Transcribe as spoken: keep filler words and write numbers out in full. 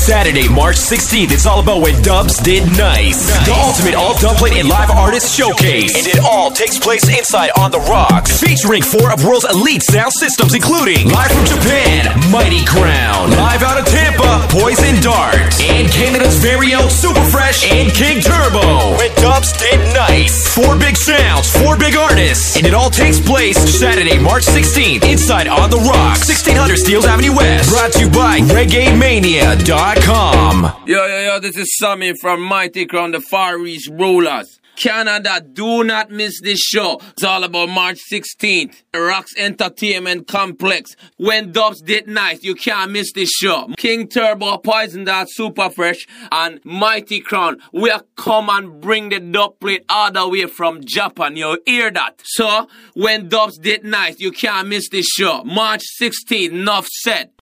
Saturday, March sixteenth, it's all about when Dubs did nice. nice. The ultimate all-dubplate and live artist showcase. And it all takes place inside On The Rocks. Featuring four of world's elite sound systems, including live from Japan, Mighty Crown. Live out of Tampa, Poison Dart. And Canada's very own Super Fresh and King Turbo. When Dubs did nice. Four big sounds, four big artists. And it all takes place Saturday, March sixteenth, inside On The Rocks, sixteen hundred Steeles Avenue West. Brought to you by Reggae Mania dot com. Yo, yo, yo, this is Sammy from Mighty Crown, the Far East Rulers. Canada, do not miss this show. It's all about March sixteenth. Rocks Entertainment Complex. When Dubs did nice, you can't miss this show. King Turbo, Poison Dart, Super Fresh, and Mighty Crown. We are come and bring the dub plate all the way from Japan. You hear that? So, when Dubs did nice, you can't miss this show. March sixteenth, enough said.